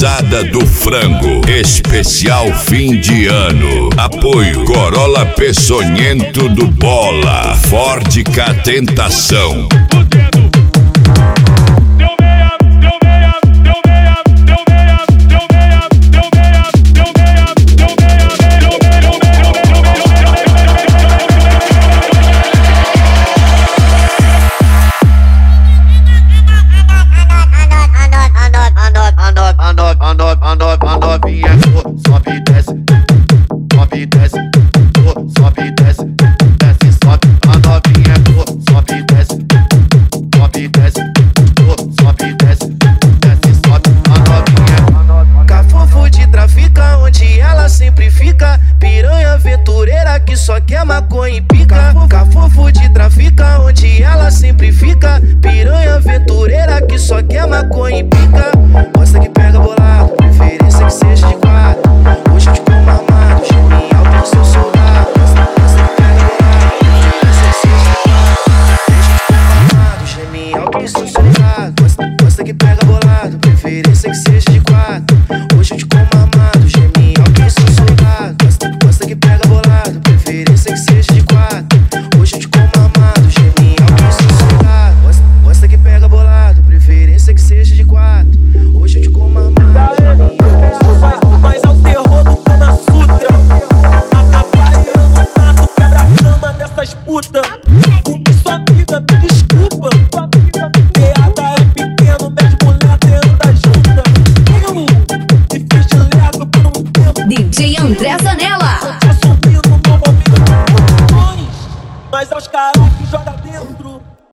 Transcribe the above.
Calçada do Frango, especial fim de ano. Apoio Corolla Peçonhento do Bola, Ford Ka Tentação. A novinha sobe e desce, sobe e desce, sobe e desce, desce, sobe. A novinha sobe e desce, sobe e desce, sobe e desce, desce, sobe. A novinha Cafofo de trafica, onde ela sempre fica. Piranha aventureira que só quer maconha e pica. Cafofo de trafica, onde ela sempre fica. Piranha aventureira que só quer maconha e pica. Mostra que pega bolado, preferência que seja de quatro.